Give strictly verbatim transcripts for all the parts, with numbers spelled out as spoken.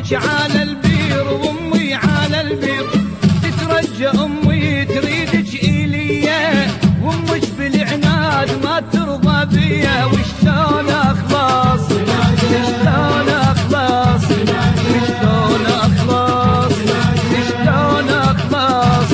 امك على البير وامي على البير، تترجى امي تريدك اليا، وامك بالعناد ما ترضى بيا. وشلون اخلص شلون اخلص شلون اخلص شلون اخلص.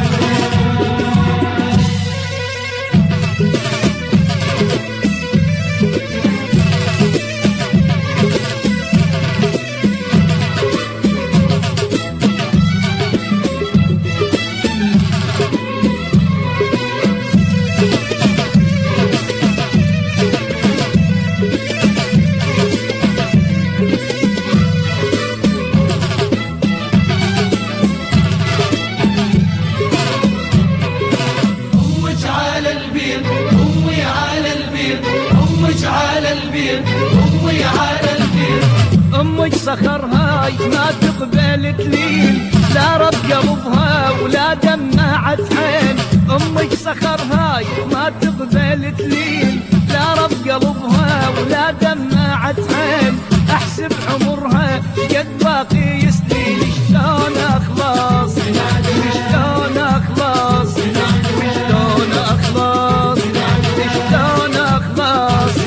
امك صخر هاي ما تقبل تلين، لا رب قلبها ولا دمعت عين. امك صخر هاي ما تقبل تلين، لا رب قلبها ولا دمعت عين. احسب عمرها قد باقي سنين، شلون اخلص شلون اخلص شلون اخلص شلون اخلص.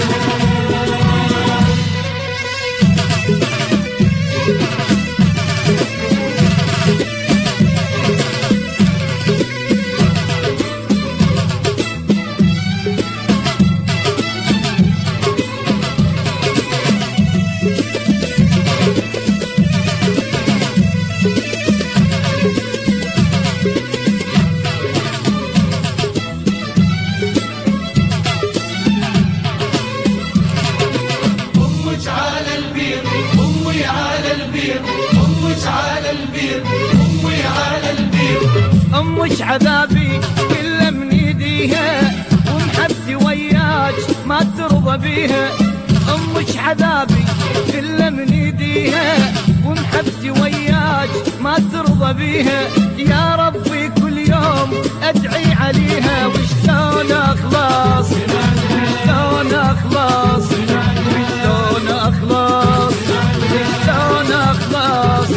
امك عذابي كله من ايديها، ومحبتي وياك ما ترضى بيها. امك عذابي كله من ايديها، ومحبتي وياك ما ترضى بيها. يا ربي كل يوم ادعي عليها، وشلون اخلص شلون اخلص شلون اخلص شلون اخلص.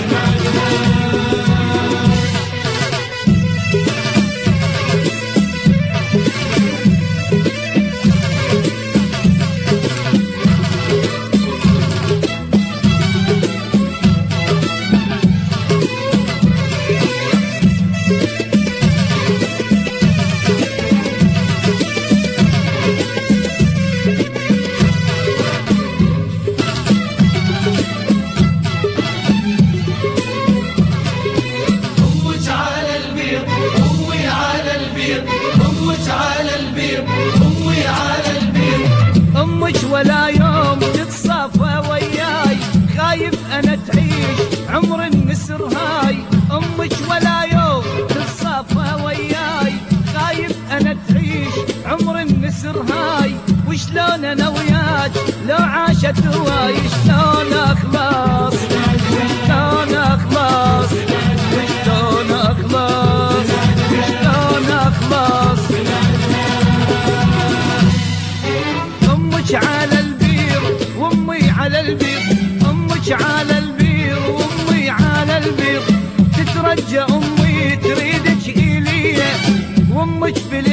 امك ولا يوم تتصافى وياي، خايف انا تعيش عمر النسر هاي. امك ولا يوم تتصافى وياي، خايف انا تعيش عمر النسر هاي. وشلون انا وياك لو عاشت هواي، شلون اخلص شلون اخلص شلون اخلص شلون اخلص. امك على البير وامي على البير، امك على البير وامي على البير، تترجى امي تريدك اليا، وامك بال